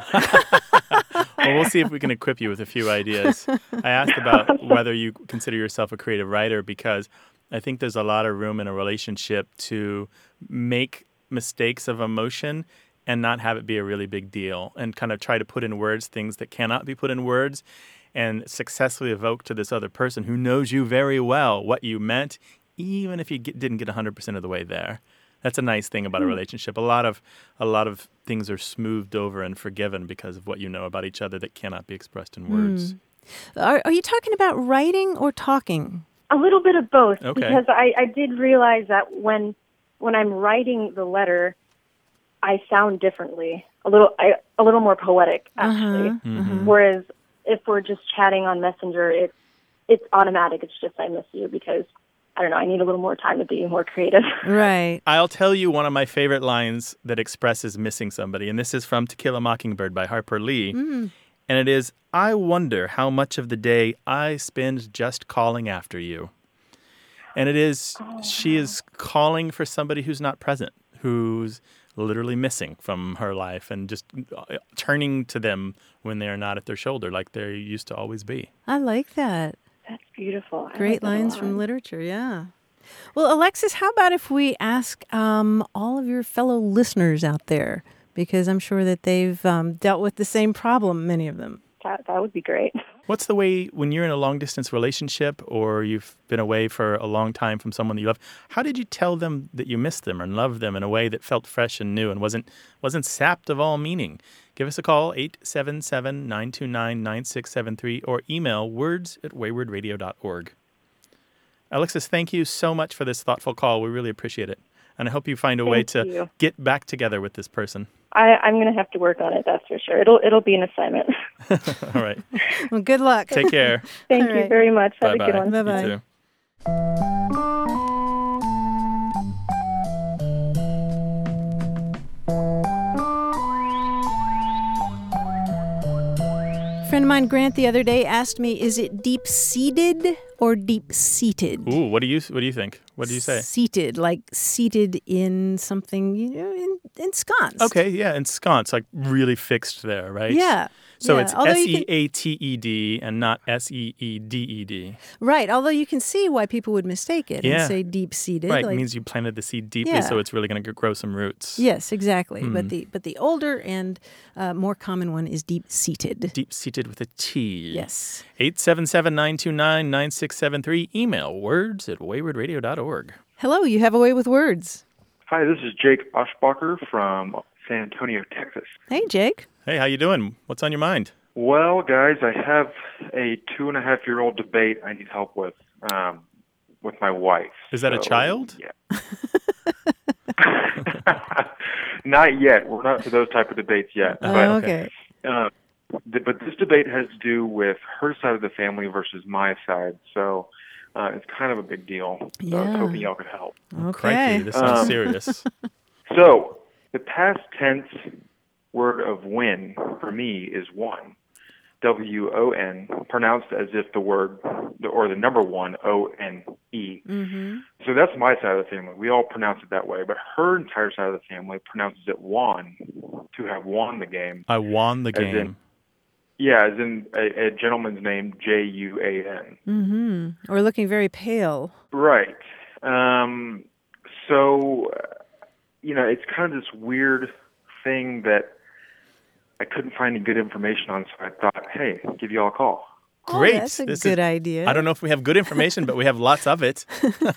Well, we'll see if we can equip you with a few ideas. I asked about whether you consider yourself a creative writer because I think there's a lot of room in a relationship to make mistakes of emotion and not have it be a really big deal and kind of try to put in words things that cannot be put in words and successfully evoke to this other person who knows you very well what you meant, even if you get, didn't get one hundred percent of the way there. That's a nice thing about a relationship. A lot of a lot of things are smoothed over and forgiven because of what you know about each other that cannot be expressed in words. Are, are you talking about writing or talking? A little bit of both, Okay. because I, I did realize that when when I'm writing the letter, I sound differently, a little I, a little more poetic, actually. Uh-huh, Mhm. Whereas if we're just chatting on Messenger, it's it's automatic. It's just I miss you because I don't know. I need a little more time to be more creative. Right. I'll tell you one of my favorite lines that expresses missing somebody, and this is from To Kill a Mockingbird by Harper Lee. Mm. And it is, I wonder how much of the day I spend just calling after you. And it is, she is calling for somebody who's not present, who's literally missing from her life and just turning to them when they are not at their shoulder like they used to always be. I like that. That's beautiful. I Great like that a lines lot. from literature, yeah. Well, Alexis, how about if we ask um, all of your fellow listeners out there, because I'm sure that they've um, dealt with the same problem, many of them. That that would be great. What's the way, when you're in a long-distance relationship or you've been away for a long time from someone that you love, how did you tell them that you missed them and loved them in a way that felt fresh and new and wasn't wasn't sapped of all meaning? Give us a call, eight seven seven, nine two nine, nine six seven three, or email words at wayward radio dot org. Alexis, thank you so much for this thoughtful call. We really appreciate it. And I hope you find a way Thank to you. get back together with this person. I, I'm going to have to work on it. That's for sure. It'll it'll be an assignment. All right. Well, good luck. Take care. Thank All you right. very much. Have Bye-bye. a good one. Bye-bye. You too. A friend of mine, Grant, the other day asked me, is it deep-seated or deep-seated? Ooh, what do you what do you think? What do you say? Seated, like seated in something, you know, in, ensconced. Okay, yeah, ensconced, like really fixed there, right? Yeah. So yeah. it's Although S you E can- A T E D and not S E E D E D. Right, although you can see why people would mistake it Yeah. and say deep-seated. Right, like- it means you planted the seed deeply, Yeah. so it's really going to grow some roots. Yes, exactly. Hmm. But the but the older and uh, more common one is deep-seated. Deep-seated with a T. Yes. eight seven seven, nine two nine, nine six seven three. Email words at wayward radio dot org. Hello, you have a way with words. Hi, this is Jake Oshbacher from San Antonio, Texas. Hey, Jake. Hey, how you doing? What's on your mind? Well, guys, I have a two and a half year old debate I need help with um, with my wife. Is that a So, child? Yeah. Not yet. We're not to those type of debates yet. Oh, but, okay. uh, th- but this debate has to do with her side of the family versus my side. So uh, it's kind of a big deal. So I was Yeah. hoping y'all could help. Okay. Crikey, this sounds Um, serious. So the past tense word of win for me is one. W O N, pronounced as if the word, or the number one, O N E. Mm-hmm. So that's my side of the family. We all pronounce it that way. But her entire side of the family pronounces it won, to have won the game. I won the As in- game. Yeah, as in a, a gentleman's name, J U A N. Mm-hmm. Or looking very pale. Right. Um, so, uh, you know, it's kind of this weird thing that I couldn't find any good information on, so I thought, hey, I'll give you all a call. Great. Oh, that's a This good is- idea. I don't know if we have good information, but we have lots of it.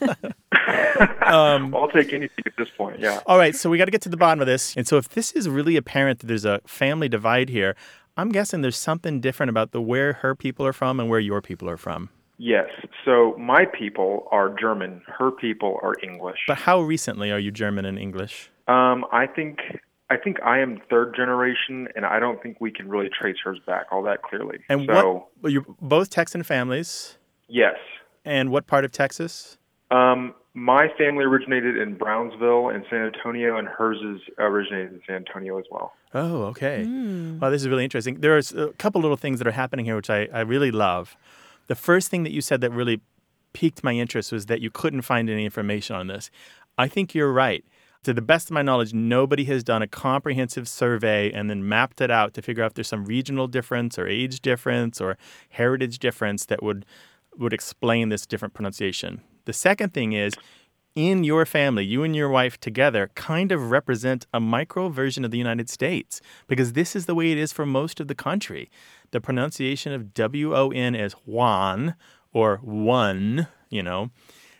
um, I'll take anything at this point, yeah. all right, so we got to get to the bottom of this. And so if this is really apparent that there's a family divide here, I'm guessing there's something different about the where her people are from and where your people are from. Yes. So my people are German. Her people are English. But how recently are you German and English? Um, I think I think I am third generation, and I don't think we can really trace hers back all that clearly. And so, what? Well, you're both Texan families. Yes. And what part of Texas? Um, my family originated in Brownsville and San Antonio, and hers is originated in San Antonio as well. Oh, okay. Wow, this is really interesting. There's a couple little things that are happening here, which I, I really love. The first thing that you said that really piqued my interest was that you couldn't find any information on this. I think you're right. To the best of my knowledge, nobody has done a comprehensive survey and then mapped it out to figure out if there's some regional difference or age difference or heritage difference that would would explain this different pronunciation. The second thing is, in your family, you and your wife together kind of represent a micro version of the United States, because this is the way it is for most of the country. The pronunciation of W O N is Juan or one, you know.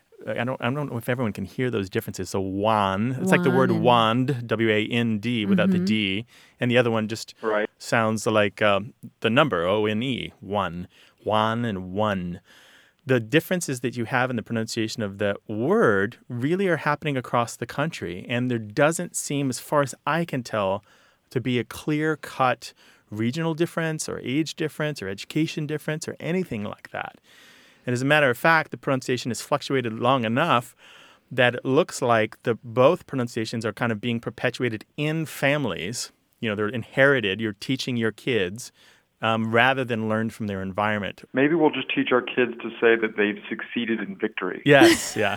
I don't I don't know if everyone can hear those differences. So Juan, it's like the word Juan and- wand, W A N D, without the D. And the other one just Right. sounds like um, the number, O N E, one. Juan and one. The differences that you have in the pronunciation of the word really are happening across the country. And there doesn't seem, as far as I can tell, to be a clear-cut regional difference or age difference or education difference or anything like that. And as a matter of fact, the pronunciation has fluctuated long enough that it looks like the both pronunciations are kind of being perpetuated in families. You know, they're inherited. You're teaching your kids um, rather than learned from their environment. Maybe we'll just teach our kids to say that they've succeeded in victory. Yes, yeah.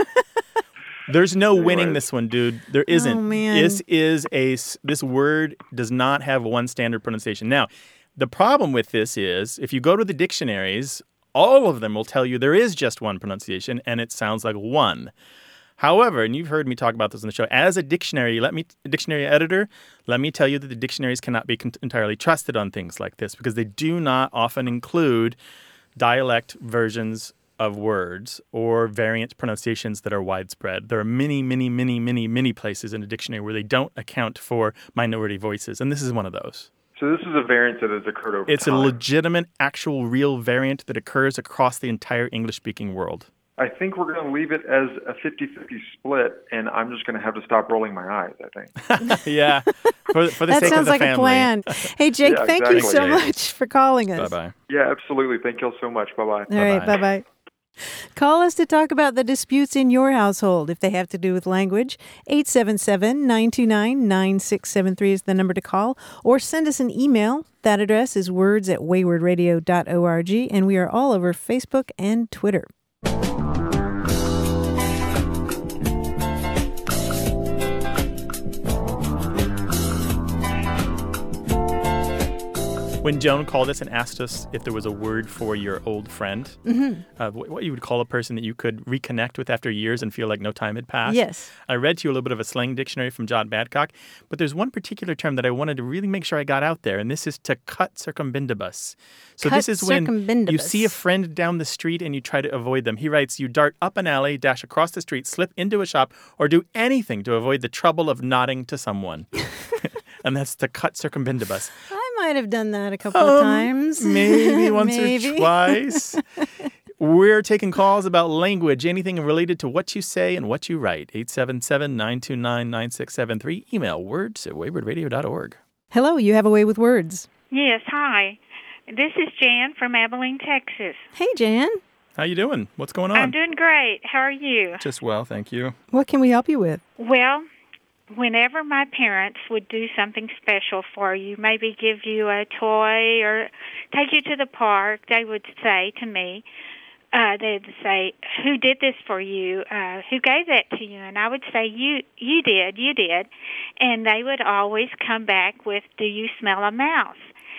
There's no winning Anyways. this one, dude. There isn't. Oh, man. This is a s- this word does not have one standard pronunciation. Now, the problem with this is if you go to the dictionaries, all of them will tell you there is just one pronunciation and it sounds like one. However, and you've heard me talk about this on the show, as a dictionary, let me dictionary editor, let me tell you that the dictionaries cannot be con- entirely trusted on things like this because they do not often include dialect versions of words or variant pronunciations that are widespread. There are many, many, many, many, many places in a dictionary where they don't account for minority voices, and this is one of those. So this is a variant that has occurred over It's time. a legitimate, actual, real variant that occurs across the entire English-speaking world. I think we're going to leave it as a fifty-fifty split, and I'm just going to have to stop rolling my eyes, I think. Yeah, For, for the that sake sounds of the like family. a plan. Hey, Jake, Yeah, thank you exactly. so much for calling us. Bye-bye. Yeah, absolutely. Thank you all so much. Bye-bye. All right, Bye-bye. bye-bye. Call us to talk about the disputes in your household if they have to do with language. eight seven seven, nine two nine, nine six seven three is the number to call. Or send us an email. That address is words at wayward radio dot org, and we are all over Facebook and Twitter. When Joan called us and asked us if there was a word for your old friend, Mm-hmm. uh, wh- what you would call a person that you could reconnect with after years and feel like no time had passed. Yes. I read to you a little bit of a slang dictionary from John Badcock, but there's one particular term that I wanted to really make sure I got out there, and this is to cut circumbendibus. So Cut this is when you circumbendibus. see a friend down the street and you try to avoid them. He writes, you dart up an alley, dash across the street, slip into a shop, or do anything to avoid the trouble of nodding to someone. And that's to cut circumbendibus. I might have done that a couple of Um, times. Maybe once Maybe. or twice. We're taking calls about language, anything related to what you say and what you write. eight seven seven, nine two nine, nine six seven three. Email words at wayward radio dot org. Hello, you have a way with words. Yes, hi. This is Jan from Abilene, Texas. Hey, Jan. How you doing? What's going on? I'm doing great. How are you? Just well, thank you. What can we help you with? Well, whenever my parents would do something special for you, maybe give you a toy or take you to the park, they would say to me, uh, they'd say, who did this for you? Uh, who gave that to you? And I would say, you you did, you did. And they would always come back with, do you smell a mouse?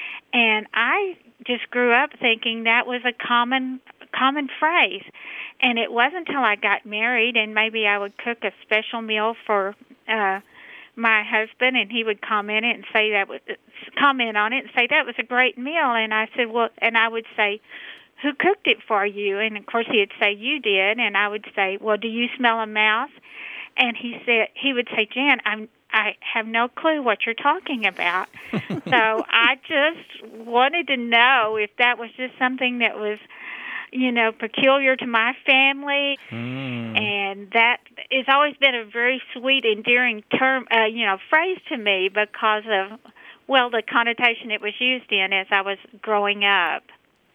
And I just grew up thinking that was a common common phrase. And it wasn't until I got married and maybe I would cook a special meal for uh my husband, and he would comment it and say that was comment on it and say that was a great meal. And I said, well, and I would say, who cooked it for you? And of course he'd say, you did. And I would say, well, do you smell a mouse? And he said, he would say, Jan, I'm I have no clue what you're talking about. So I just wanted to know if that was just something that was, you know, peculiar to my family. Mm. And that has always been a very sweet, endearing term, uh, you know, phrase to me because of, well, the connotation it was used in as I was growing up.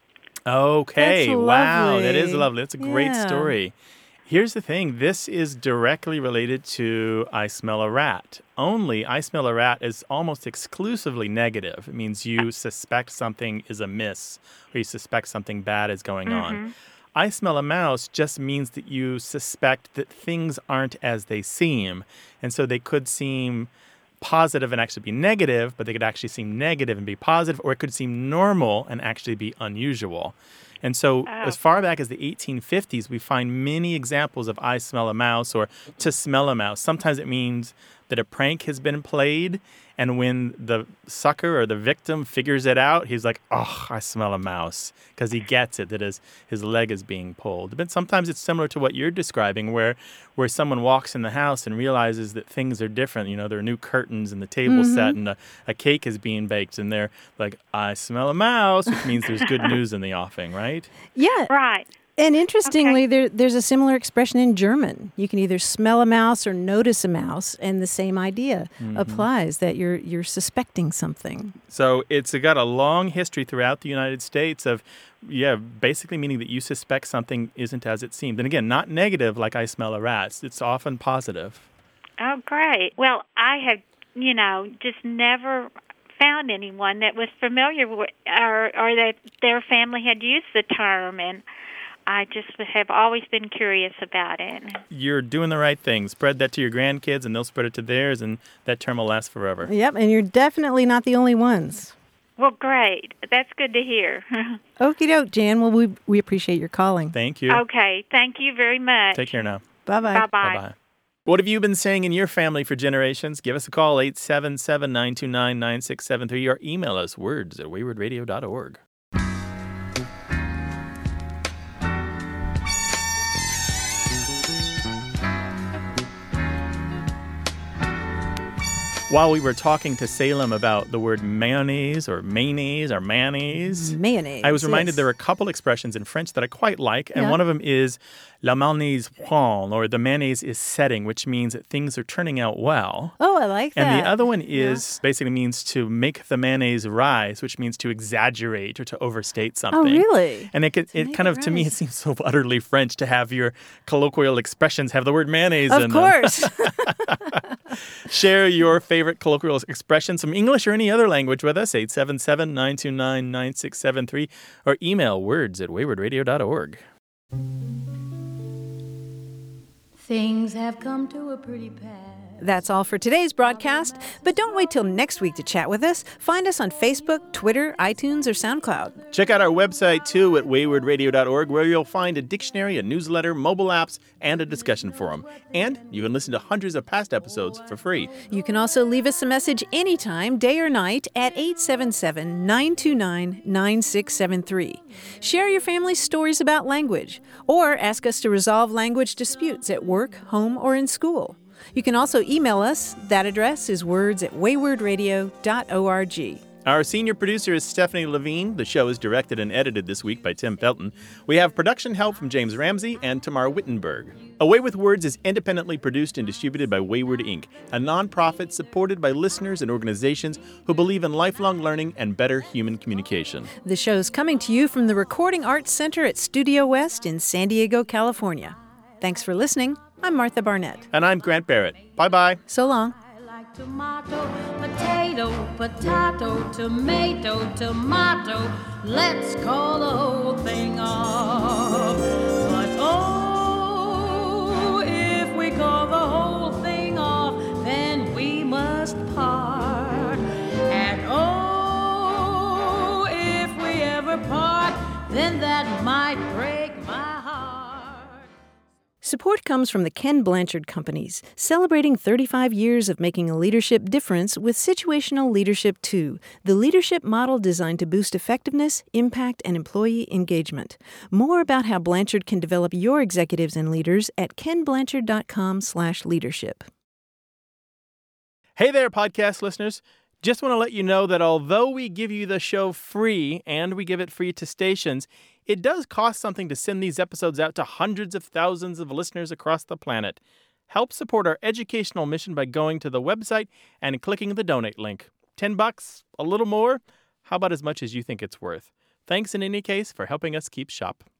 Okay. That's Wow. That is lovely. lovely. That's a great Yeah. story. Here's the thing. This is directly related to I smell a rat. Only I smell a rat is almost exclusively negative. It means you suspect something is amiss or you suspect something bad is going on. I smell a mouse just means that you suspect that things aren't as they seem. And so they could seem positive and actually be negative, but they could actually seem negative and be positive, or it could seem normal and actually be unusual. And so as far back as the eighteen fifties, we find many examples of I smell a mouse or to smell a mouse. Sometimes it means that a prank has been played, and when the sucker or the victim figures it out, he's like, oh, I smell a mouse, because he gets it, that his, his leg is being pulled. But sometimes it's similar to what you're describing, where where someone walks in the house and realizes that things are different. You know, there are new curtains and the table set and a, a cake is being baked, and they're like, I smell a mouse, which means there's good news in the offing, right? Yeah. Right. And interestingly, there, there's a similar expression in German. You can either smell a mouse or notice a mouse, and the same idea applies, that you're you're suspecting something. So it's got a long history throughout the United States of, yeah, basically meaning that you suspect something isn't as it seemed. And again, not negative like I smell a rat. It's often positive. Oh, great. Well, I have, you know, just never found anyone that was familiar with, or, or that their family had used the term, and I just have always been curious about it. You're doing the right thing. Spread that to your grandkids, and they'll spread it to theirs, and that term will last forever. Yep, and you're definitely not the only ones. Well, great. That's good to hear. Okie doke, Jan. Well, we, we appreciate your calling. Thank you. Okay. Thank you very much. Take care now. Bye-bye. Bye-bye. Bye-bye. What have you been saying in your family for generations? Give us a call, eight seven seven, nine two nine, nine six seven three, or email us, words at wayward radio dot org. While we were talking to Salem about the word mayonnaise or mayonnaise or mayonnaise, mayonnaise, I was reminded yes. there are a couple expressions in French that I quite like, and Yeah. one of them is la mayonnaise prend, or the mayonnaise is setting, which means that things are turning out well. Oh, I like that. And the other one is basically means to make the mayonnaise rise, which means to exaggerate or to overstate something. Oh, really? And it it, it kind of, to me, it seems so utterly French to have your colloquial expressions have the word mayonnaise Of in course. them. Share your favorite colloquial expressions from English or any other language with us, eight seven seven, nine two nine, nine six seven three, or email words at wayward radio dot org. Things have come to a pretty pass. That's all for today's broadcast, but don't wait till next week to chat with us. Find us on Facebook, Twitter, iTunes, or SoundCloud. Check out our website, too, at wayward radio dot org, where you'll find a dictionary, a newsletter, mobile apps, and a discussion forum. And you can listen to hundreds of past episodes for free. You can also leave us a message anytime, day or night, at eight seven seven, nine two nine, nine six seven three. Share your family's stories about language, or ask us to resolve language disputes at work, home, or in school. You can also email us. That address is words at wayward radio dot org. Our senior producer is Stephanie Levine. The show is directed and edited this week by Tim Felton. We have production help from James Ramsey and Tamar Wittenberg. Away with Words is independently produced and distributed by Wayward Incorporated, a nonprofit supported by listeners and organizations who believe in lifelong learning and better human communication. The show's coming to you from the Recording Arts Center at Studio West in San Diego, California. Thanks for listening. I'm Martha Barnett. And I'm Grant Barrett. Bye-bye. So long. Tomato, potato, potato, tomato, tomato. Let's call the whole thing off. But oh, if we call the whole thing off, then we must part. And oh, if we ever part, then that might break my heart. Support comes from the Ken Blanchard Companies, celebrating thirty-five years of making a leadership difference with Situational Leadership two, the leadership model designed to boost effectiveness, impact, and employee engagement. More about how Blanchard can develop your executives and leaders at ken blanchard dot com slash leadership. Hey there, podcast listeners. Just want to let you know that although we give you the show free and we give it free to stations, it does cost something to send these episodes out to hundreds of thousands of listeners across the planet. Help support our educational mission by going to the website and clicking the donate link. Ten bucks? A little more? How about as much as you think it's worth? Thanks in any case for helping us keep shop.